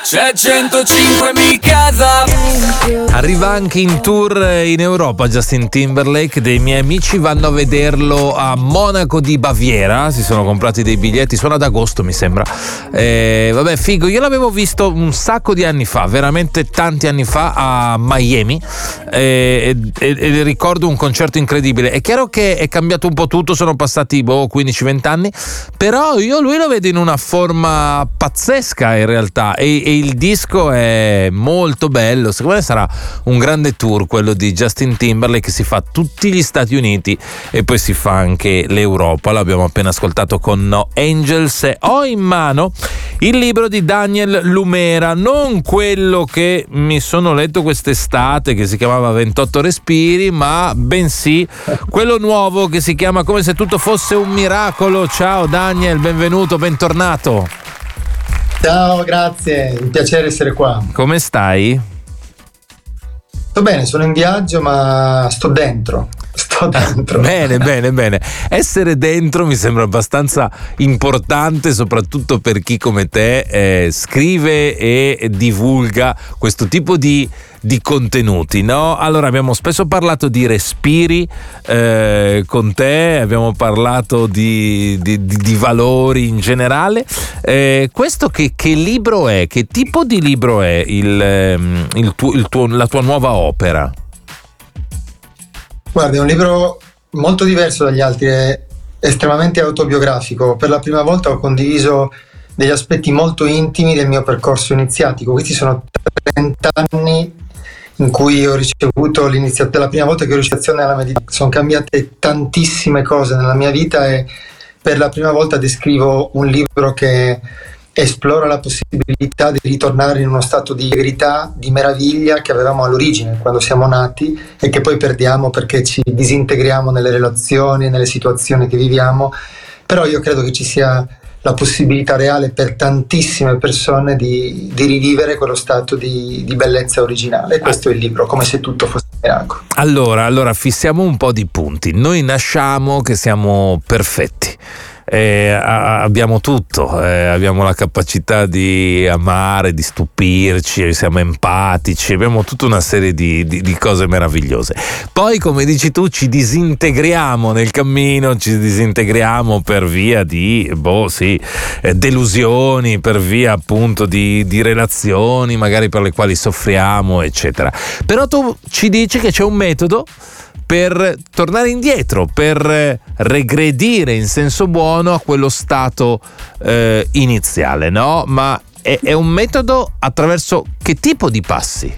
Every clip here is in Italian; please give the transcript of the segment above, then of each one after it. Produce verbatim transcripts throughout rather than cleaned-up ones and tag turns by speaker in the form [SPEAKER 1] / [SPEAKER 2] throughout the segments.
[SPEAKER 1] c'è centocinque mi casa.
[SPEAKER 2] Arriva anche in tour in Europa Justin Timberlake. Dei miei amici vanno a vederlo a Monaco di Baviera, si sono comprati dei biglietti, suona ad agosto mi sembra. Eh, vabbè, figo, io l'avevo visto un sacco di anni fa, veramente tanti anni fa a Miami, eh, e, e ricordo un concerto incredibile. È chiaro che è cambiato un po' tutto, sono passati boh, quindici venti anni, però io lui lo vedo in una forma pazzesca in realtà, e, e il disco è molto bello. Secondo me sarà un grande tour quello di Justin Timberlake, che si fa tutti gli Stati Uniti e poi si fa anche l'Europa. L'abbiamo appena ascoltato con No Angels. Ho in mano il libro di Daniel Lumera, non quello che mi sono letto quest'estate che si chiamava ventotto respiri, ma bensì quello nuovo che si chiama Come se tutto fosse un miracolo. Ciao Daniel, benvenuto, bentornato.
[SPEAKER 3] Ciao, grazie, un piacere essere qua.
[SPEAKER 2] Come stai?
[SPEAKER 3] Sto bene, sono in viaggio, ma sto dentro. Sto dentro.
[SPEAKER 2] Bene, bene, bene. Essere dentro mi sembra abbastanza importante, soprattutto per chi come te eh, scrive e divulga questo tipo di, di contenuti, no? Allora, abbiamo spesso parlato di respiri eh, con te, abbiamo parlato di, di, di, di valori in generale. Eh, questo che, che libro è? Che tipo di libro è il, il tuo, il tuo, la tua nuova opera?
[SPEAKER 3] Guarda, è un libro molto diverso dagli altri, è estremamente autobiografico. Per la prima volta ho condiviso degli aspetti molto intimi del mio percorso iniziatico. Questi sono trenta anni in cui ho ricevuto l'iniziazione, la prima volta che ho l'iniziazione alla meditazione. Sono cambiate tantissime cose nella mia vita e per la prima volta descrivo un libro che esplora la possibilità di ritornare in uno stato di verità, di meraviglia che avevamo all'origine quando siamo nati e che poi perdiamo perché ci disintegriamo nelle relazioni, nelle situazioni che viviamo. Però io credo che ci sia la possibilità reale per tantissime persone di, di rivivere quello stato di, di bellezza originale. E questo è il libro, Come se tutto fosse un miracolo.
[SPEAKER 2] Allora, allora fissiamo un po' di punti. Noi nasciamo che siamo perfetti. Eh, abbiamo tutto, eh, abbiamo la capacità di amare, di stupirci, siamo empatici, abbiamo tutta una serie di, di, di cose meravigliose. Poi, come dici tu, ci disintegriamo nel cammino, ci disintegriamo per via di boh, sì, eh, delusioni, per via appunto di, di relazioni magari per le quali soffriamo, eccetera. Però tu ci dici che c'è un metodo per tornare indietro, per regredire in senso buono a quello stato eh, iniziale, no? Ma è, è un metodo attraverso che tipo di passi?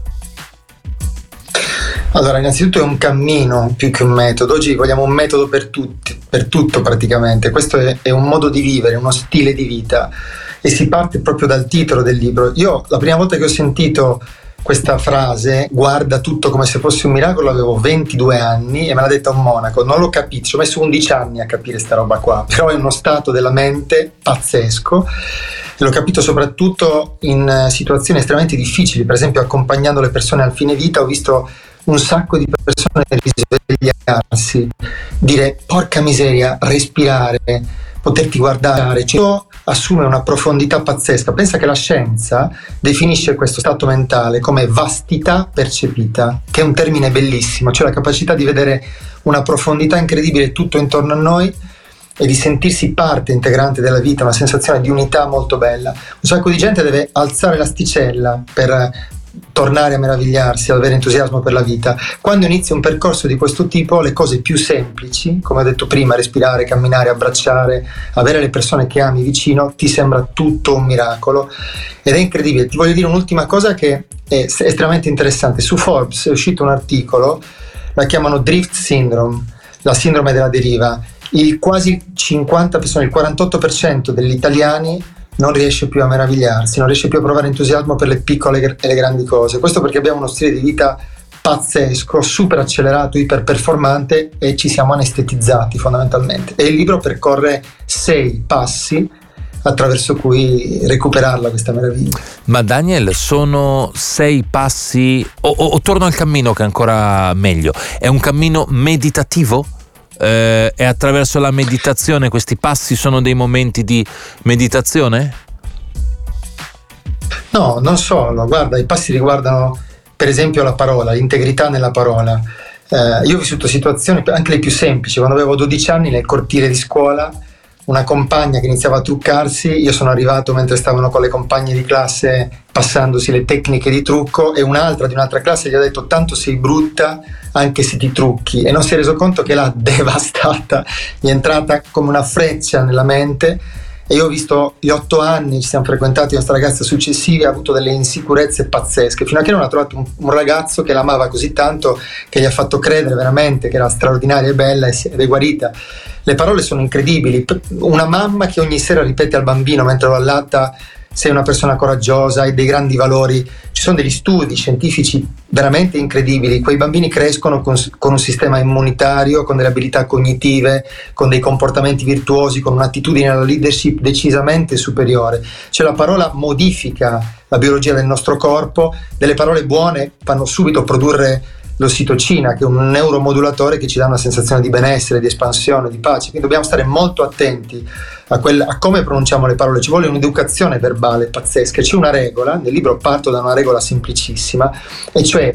[SPEAKER 3] Allora, innanzitutto è un cammino più che un metodo. Oggi vogliamo un metodo per tutti, per tutto praticamente. Questo è, è un modo di vivere, uno stile di vita, e si parte proprio dal titolo del libro. Io la prima volta che ho sentito questa frase, guarda tutto come se fosse un miracolo, avevo ventidue anni e me l'ha detta un monaco. Non l'ho capito, ci ho messo undici anni a capire sta roba qua, però è uno stato della mente pazzesco e l'ho capito soprattutto in situazioni estremamente difficili. Per esempio, accompagnando le persone al fine vita, ho visto un sacco di persone risvegliarsi, dire porca miseria, respirare, poterti guardare, cioè, assume una profondità pazzesca. Pensa che la scienza definisce questo stato mentale come vastità percepita, che è un termine bellissimo, cioè la capacità di vedere una profondità incredibile tutto intorno a noi e di sentirsi parte integrante della vita, una sensazione di unità molto bella. Un sacco di gente deve alzare l'asticella per tornare a meravigliarsi, ad avere entusiasmo per la vita. Quando inizi un percorso di questo tipo, le cose più semplici, come ho detto prima, respirare, camminare, abbracciare, avere le persone che ami vicino, ti sembra tutto un miracolo ed è incredibile. Ti voglio dire un'ultima cosa che è estremamente interessante. Su Forbes è uscito un articolo, la chiamano Drift Syndrome, la sindrome della deriva. Il quasi cinquanta per cento, il quarantotto per cento degli italiani non riesce più a meravigliarsi, non riesce più a provare entusiasmo per le piccole e le grandi cose. Questo perché abbiamo uno stile di vita pazzesco, super accelerato, iper performante e ci siamo anestetizzati fondamentalmente. E il libro percorre sei passi attraverso cui recuperarla questa meraviglia.
[SPEAKER 2] Ma Daniel, sono sei passi o, o, o torno al cammino che è ancora meglio, è un cammino meditativo? Eh, e attraverso la meditazione questi passi sono dei momenti di meditazione?
[SPEAKER 3] No, non solo, guarda, i passi riguardano per esempio la parola, l'integrità nella parola. Eh, io ho vissuto situazioni, anche le più semplici, quando avevo dodici anni nel cortile di scuola, una compagna che iniziava a truccarsi, io sono arrivato mentre stavano con le compagne di classe passandosi le tecniche di trucco, e un'altra di un'altra classe gli ha detto: tanto sei brutta anche se ti trucchi, e non si è reso conto che l'ha devastata, gli è entrata come una freccia nella mente. E io ho visto gli otto anni, ci siamo frequentati con questa ragazza successivi, ha avuto delle insicurezze pazzesche, fino a che non ha trovato un, un ragazzo che l'amava così tanto che gli ha fatto credere veramente che era straordinaria e bella, ed è guarita. Le parole sono incredibili. Una mamma che ogni sera ripete al bambino mentre lo allatta: sei una persona coraggiosa, hai dei grandi valori. Ci sono degli studi scientifici veramente incredibili. Quei bambini crescono con, con un sistema immunitario, con delle abilità cognitive, con dei comportamenti virtuosi, con un'attitudine alla leadership decisamente superiore. Cioè la parola modifica la biologia del nostro corpo. Delle parole buone fanno subito produrre l'ossitocina, che è un neuromodulatore che ci dà una sensazione di benessere, di espansione, di pace. Quindi dobbiamo stare molto attenti a, quel, a come pronunciamo le parole. Ci vuole un'educazione verbale pazzesca. C'è una regola, nel libro parto da una regola semplicissima, e cioè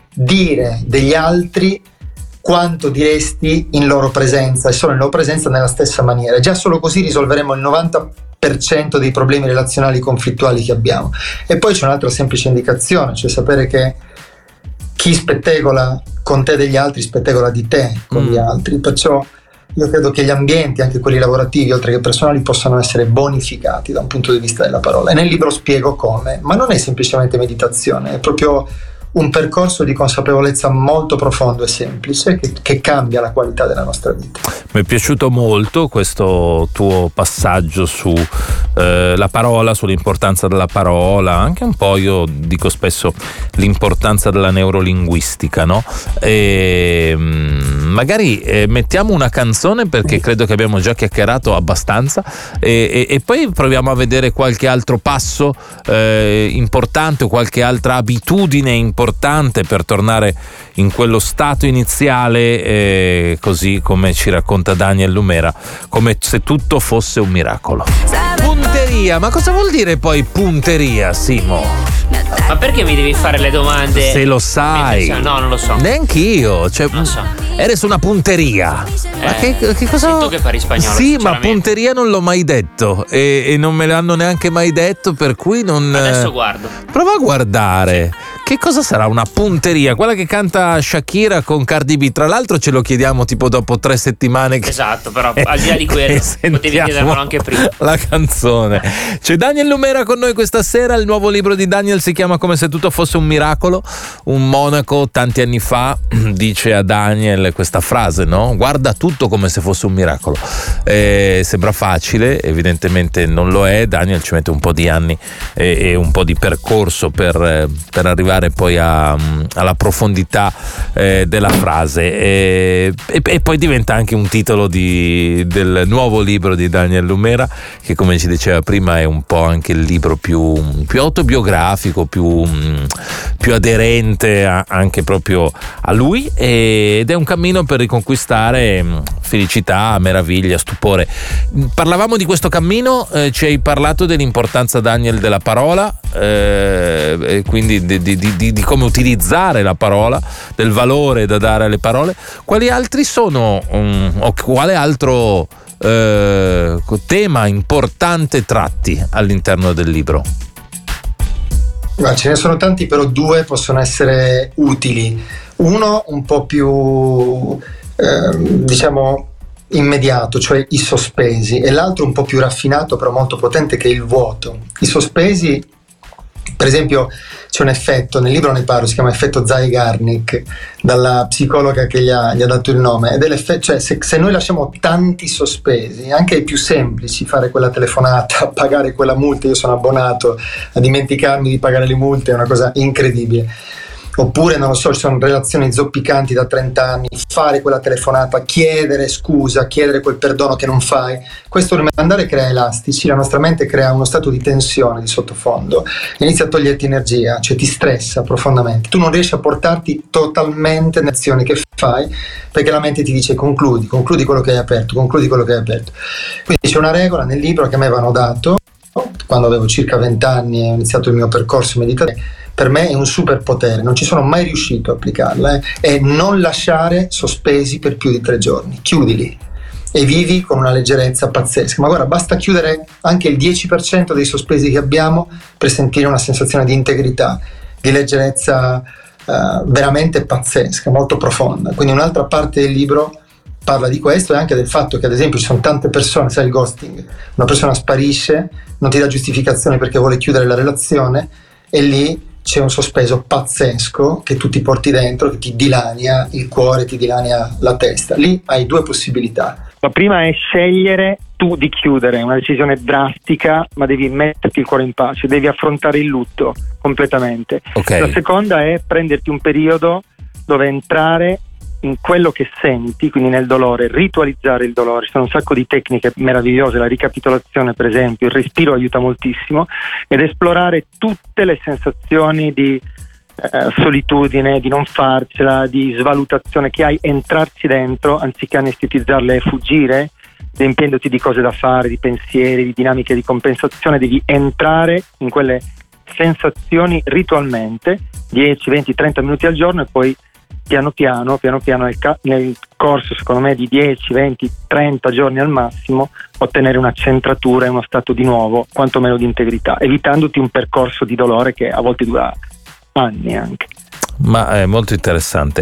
[SPEAKER 3] dire degli altri quanto diresti in loro presenza, e solo in loro presenza nella stessa maniera. Già solo così risolveremo il novanta per cento dei problemi relazionali conflittuali che abbiamo. E poi c'è un'altra semplice indicazione, cioè sapere che chi spettegola con te degli altri spettegola di te con mm. gli altri. Perciò io credo che gli ambienti, anche quelli lavorativi oltre che personali, possano essere bonificati da un punto di vista della parola, e nel libro spiego come. Ma non è semplicemente meditazione, è proprio un percorso di consapevolezza molto profondo e semplice che, che cambia la qualità della nostra vita.
[SPEAKER 2] Mi è piaciuto molto questo tuo passaggio su eh, la parola, sull'importanza della parola, anche un po', io dico spesso, l'importanza della neurolinguistica, no? E magari eh, mettiamo una canzone, perché credo che abbiamo già chiacchierato abbastanza, e, e, e poi proviamo a vedere qualche altro passo eh, importante, o qualche altra abitudine importante per tornare in quello stato iniziale, eh, così come ci racconta Daniel Lumera, come se tutto fosse un miracolo. Punteria, ma cosa vuol dire poi punteria, Simo?
[SPEAKER 4] Ma perché mi devi fare le domande?
[SPEAKER 2] Se lo sai.
[SPEAKER 4] No, non lo so.
[SPEAKER 2] Neanch'io, cioè,
[SPEAKER 4] non lo so.
[SPEAKER 2] Eres una punteria.
[SPEAKER 4] Eh,
[SPEAKER 2] ma che, che cosa?
[SPEAKER 4] Sei tu che parli spagnolo.
[SPEAKER 2] Sì, ma punteria non l'ho mai detto, e, e non me l'hanno neanche mai detto, per cui non.
[SPEAKER 4] Adesso guardo.
[SPEAKER 2] Prova a guardare. Che cosa sarà una punteria? Quella che canta Shakira con Cardi B. Tra l'altro ce lo chiediamo tipo dopo tre settimane. Che...
[SPEAKER 4] Esatto, però al di là di quello potevi chiedermelo anche prima.
[SPEAKER 2] La canzone. C'è Daniel Lumera con noi questa sera. Il nuovo libro di Daniel si chiama Come se tutto fosse un miracolo. Un monaco tanti anni fa dice a Daniel questa frase, no? Guarda tutto come se fosse un miracolo. Eh, sembra facile, evidentemente non lo è. Daniel ci mette un po' di anni e, e un po' di percorso per, per arrivare poi a, alla profondità eh, della frase, e, e, e poi diventa anche un titolo di, del nuovo libro di Daniel Lumera, che come ci diceva prima è un po' anche il libro più, più autobiografico, più, più aderente a, anche proprio a lui, ed è un cammino per riconquistare felicità, meraviglia, stupore. Parlavamo di questo cammino, eh, ci hai parlato dell'importanza, Daniel, della parola, eh, e quindi di, di, di, di come utilizzare la parola, del valore da dare alle parole. Quali altri sono, um, o quale altro eh, tema importante tratti all'interno del libro?
[SPEAKER 3] Ma ce ne sono tanti, però due possono essere utili. Uno un po' più eh, diciamo immediato, cioè i sospesi, e l'altro un po' più raffinato però molto potente, che è il vuoto. I sospesi, per esempio, c'è un effetto, nel libro ne parlo, si chiama effetto Zeigarnik, dalla psicologa che gli ha, gli ha dato il nome, ed è l'effetto, cioè se, se noi lasciamo tanti sospesi, anche i più semplici, fare quella telefonata, pagare quella multa, io sono abbonato a dimenticarmi di pagare le multe, è una cosa incredibile. Oppure, non lo so, ci sono relazioni zoppicanti da trenta anni, fare quella telefonata, chiedere scusa, chiedere quel perdono che non fai. Questo rimandare crea elastici, la nostra mente crea uno stato di tensione di sottofondo, inizia a toglierti energia, cioè ti stressa profondamente. Tu non riesci a portarti totalmente nelle azioni che fai, perché la mente ti dice concludi, concludi quello che hai aperto, concludi quello che hai aperto. Quindi c'è una regola nel libro che a me avevano dato, quando avevo circa venti anni e ho iniziato il mio percorso meditativo, per me è un superpotere, non ci sono mai riuscito a applicarla, eh, è non lasciare sospesi per più di tre giorni, chiudili e vivi con una leggerezza pazzesca. Ma guarda, basta chiudere anche il dieci per cento dei sospesi che abbiamo per sentire una sensazione di integrità, di leggerezza eh, veramente pazzesca, molto profonda. Quindi un'altra parte del libro parla di questo e anche del fatto che, ad esempio, ci sono tante persone, sai, il ghosting, una persona sparisce, non ti dà giustificazione perché vuole chiudere la relazione, e lì c'è un sospeso pazzesco che tu ti porti dentro, che ti dilania il cuore, ti dilania la testa. Lì hai due possibilità.
[SPEAKER 5] La prima è scegliere tu di chiudere, è una decisione drastica, ma devi metterti il cuore in pace, devi affrontare il lutto completamente.
[SPEAKER 2] Okay.
[SPEAKER 5] La seconda è prenderti un periodo dove entrare in quello che senti, quindi nel dolore, ritualizzare il dolore. Ci sono un sacco di tecniche meravigliose, la ricapitolazione per esempio, il respiro aiuta moltissimo, ed esplorare tutte le sensazioni di eh, solitudine, di non farcela, di svalutazione che hai, entrarci dentro anziché anestetizzarle e fuggire, riempiendoti di cose da fare, di pensieri, di dinamiche di compensazione. Devi entrare in quelle sensazioni ritualmente, dieci, venti, trenta minuti al giorno, e poi piano piano, piano piano nel, ca- nel corso, secondo me, di dieci, venti, trenta giorni al massimo, ottenere una centratura e uno stato di nuovo, quantomeno di integrità, evitandoti un percorso di dolore che a volte dura anni anche.
[SPEAKER 2] Ma è molto interessante.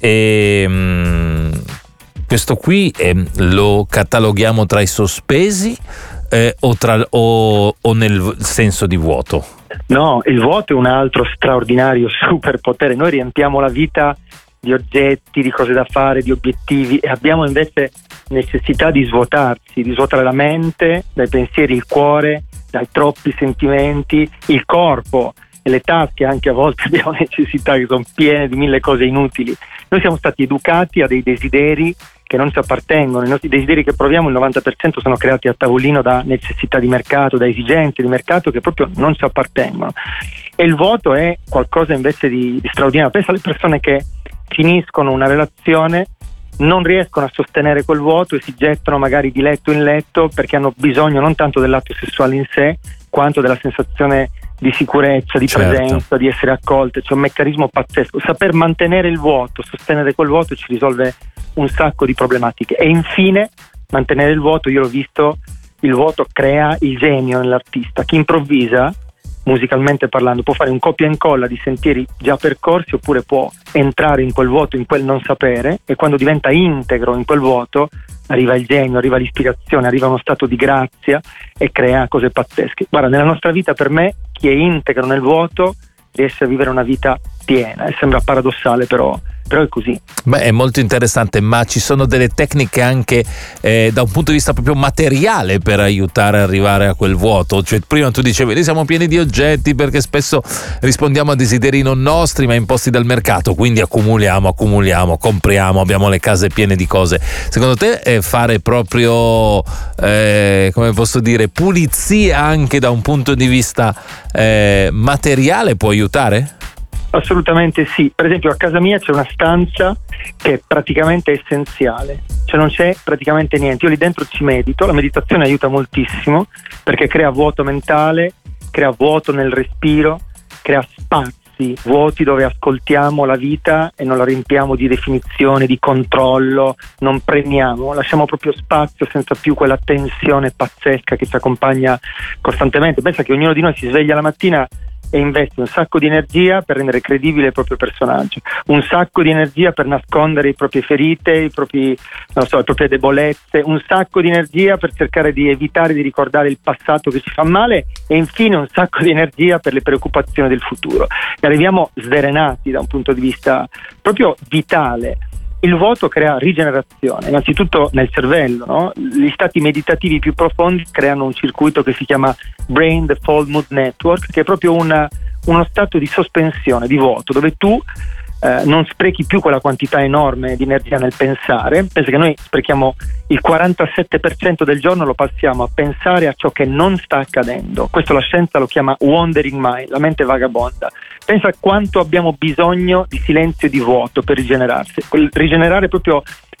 [SPEAKER 2] E, mh, questo qui eh, lo cataloghiamo tra i sospesi eh, o, tra, o, o nel senso di vuoto?
[SPEAKER 5] No, il vuoto è un altro straordinario superpotere. Noi riempiamo la vita di oggetti, di cose da fare, di obiettivi, e abbiamo invece necessità di svuotarci, di svuotare la mente dai pensieri, il cuore dai troppi sentimenti, il corpo e le tasche anche a volte abbiamo necessità, che sono piene di mille cose inutili. Noi siamo stati educati a dei desideri che non ci appartengono. I nostri desideri che proviamo, il novanta per cento sono creati a tavolino da necessità di mercato, da esigenze di mercato che proprio non ci appartengono. E il vuoto è qualcosa invece di, di straordinario. Pensa alle persone che finiscono una relazione, non riescono a sostenere quel vuoto e si gettano magari di letto in letto perché hanno bisogno non tanto dell'atto sessuale in sé quanto della sensazione di sicurezza, di
[SPEAKER 2] certo.
[SPEAKER 5] presenza, di essere accolte. C'è un meccanismo pazzesco. Saper mantenere il vuoto, sostenere quel vuoto ci risolve un sacco di problematiche. E infine mantenere il vuoto, io l'ho visto, il vuoto crea il genio nell'artista. Chi improvvisa, musicalmente parlando, può fare un copia e incolla di sentieri già percorsi, oppure può entrare in quel vuoto, in quel non sapere, e quando diventa integro in quel vuoto arriva il genio, arriva l'ispirazione, arriva uno stato di grazia e crea cose pazzesche. Guarda, nella nostra vita, per me, chi è integro nel vuoto riesce a vivere una vita piena, e sembra paradossale, però però è così.
[SPEAKER 2] Beh, è molto interessante, ma ci sono delle tecniche anche eh, da un punto di vista proprio materiale per aiutare ad arrivare a quel vuoto. Cioè, prima tu dicevi, noi siamo pieni di oggetti perché spesso rispondiamo a desideri non nostri ma imposti dal mercato, quindi accumuliamo, accumuliamo, compriamo, abbiamo le case piene di cose. Secondo te eh, fare proprio, eh, come posso dire, pulizia anche da un punto di vista eh, materiale può aiutare?
[SPEAKER 5] Assolutamente sì. Per esempio a casa mia c'è una stanza che è praticamente essenziale, cioè non c'è praticamente niente. Io lì dentro ci medito, la meditazione aiuta moltissimo perché crea vuoto mentale, crea vuoto nel respiro, crea spazi vuoti dove ascoltiamo la vita e non la riempiamo di definizioni, di controllo, non premiamo, lasciamo proprio spazio senza più quella tensione pazzesca che ci accompagna costantemente. Pensa che ognuno di noi si sveglia la mattina e investe un sacco di energia per rendere credibile il proprio personaggio, un sacco di energia per nascondere le proprie ferite, i propri, non so, le proprie debolezze, un sacco di energia per cercare di evitare di ricordare il passato che ci fa male, e infine un sacco di energia per le preoccupazioni del futuro. E arriviamo sverenati da un punto di vista proprio vitale. Il vuoto crea rigenerazione, innanzitutto nel cervello, no? Gli stati meditativi più profondi creano un circuito che si chiama Brain Default Mood Network, che è proprio una, uno stato di sospensione, di vuoto, dove tu eh, non sprechi più quella quantità enorme di energia nel pensare. Pensa che noi sprechiamo il quarantasette per cento del giorno, lo passiamo a pensare a ciò che non sta accadendo. Questo la scienza lo chiama wandering mind, la mente vagabonda. Pensa quanto abbiamo bisogno di silenzio e di vuoto per rigenerarsi. Rigenerare proprio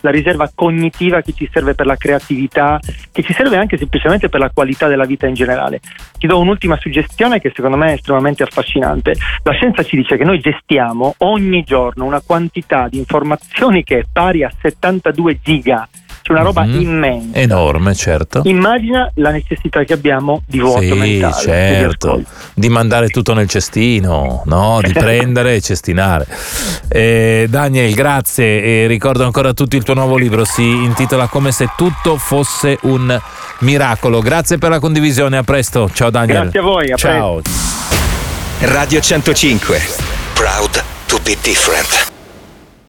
[SPEAKER 5] la riserva cognitiva che ci serve per la creatività, che ci serve anche semplicemente per la qualità della vita in generale. Ti do un'ultima suggestione che secondo me è estremamente affascinante. La scienza ci dice che noi gestiamo ogni giorno una quantità di informazioni che è pari a settantadue giga. C'è una roba mm-hmm. immensa,
[SPEAKER 2] enorme, certo.
[SPEAKER 5] Immagina la necessità che abbiamo di vuoto
[SPEAKER 2] sì,
[SPEAKER 5] mentale,
[SPEAKER 2] certo, di, di mandare tutto nel cestino, no? Di prendere e cestinare. eh, Daniel, grazie, e ricordo ancora a tutti il tuo nuovo libro, si intitola Come se tutto fosse un miracolo. Grazie per la condivisione, a presto. Ciao Daniel.
[SPEAKER 5] Grazie a voi, a
[SPEAKER 2] ciao.
[SPEAKER 5] presto.
[SPEAKER 6] Radio centocinque, proud to be different.